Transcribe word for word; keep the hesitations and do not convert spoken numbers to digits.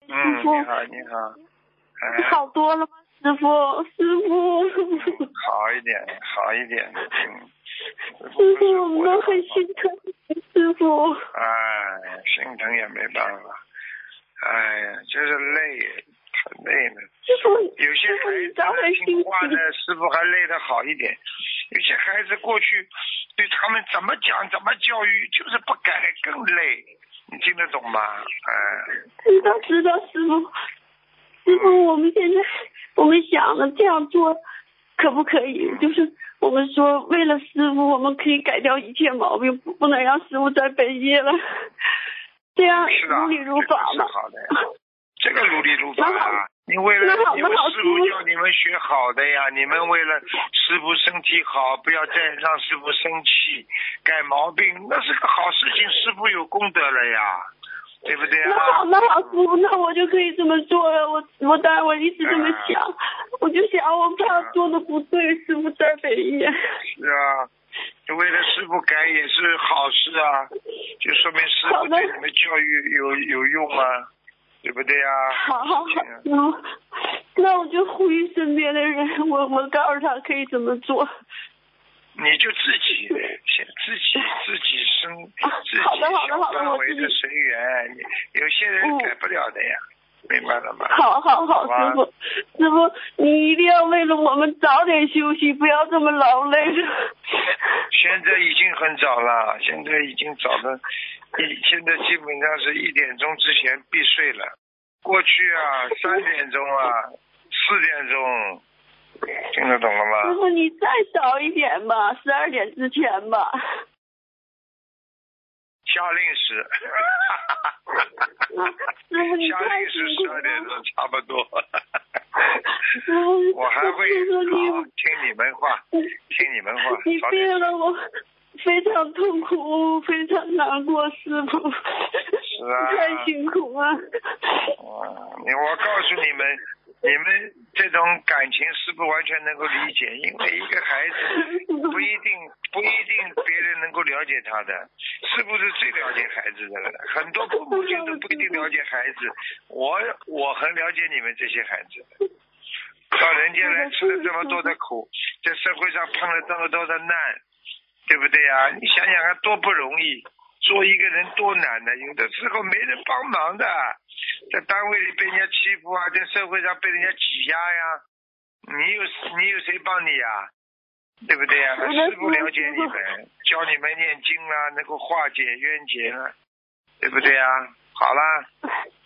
嗯， 师傅你好，你好。哎， 好多了吗？师傅，师傅， 嗯好一点，好一点。嗯。 师傅，我们都很心疼师傅。 哎，心疼也没办法。哎呀，就是累，很累的。 师傅， 有些孩子听话的，师傅还累得好一点。有些孩子过去对他们怎么讲怎么教育，就是不改更累。你听得懂吗？哎。 知道知道，师傅。师傅，我们现在我们想了这样做，可不可以？就是我们说，为了师傅，我们可以改掉一切毛病，不不能让师傅再背业了。这样如理如法嘛。 好的呀，这个如理如法啊！你为了你们师傅叫你们学好的呀，你们为了师傅身体好，不要再让师傅生气，改毛病，那是个好事情，师傅有功德了呀。对不对啊？ 那好，那好，师傅，那我就可以这么做了。我我当然我一直这么想，啊、我就想我怕做的不对，师傅再背业。 是啊，为了师傅改也是好事啊，就说明师傅对你们教育有有用啊，对不对啊？ 好好好，嗯，那我就呼吁身边的人，我我告诉他可以怎么做。 你就自己先自己自己生自己小范围的随缘，有些人改不了的呀，嗯、明白了吗？ 好好好，师傅，师傅，你一定要为了我们早点休息，不要这么劳累了。 现在已经很早了，现在已经早的，一现在基本上是一点钟之前必睡了。过去啊，三点钟啊，四点钟。听得懂了吗？ 师傅，你再早一点吧，十二点之前吧。 下令时。 师傅，你下令时十二点钟差不多。 师傅， 我还会好听你们话，听你们话。 你病了，我非常痛苦，非常难过，师傅。 是啊。 太辛苦了。 嗯，我告诉你们。你们这种感情是不完全能够理解，因为一个孩子不一定不一定别人能够了解他的，是不是最了解孩子的了？很多父母亲都不一定了解孩子，我我很了解你们这些孩子，到人间来吃了这么多的苦，在社会上碰了这么多的难，对不对啊？你想想看多不容易，做一个人多难的，有的时候没人帮忙的。在单位里被人家欺负啊，在社会上被人家挤压呀，你有你有谁帮你呀？对不对呀？师父了解你们，教你们念经啦，能够化解冤结啊，对不对呀？好啦。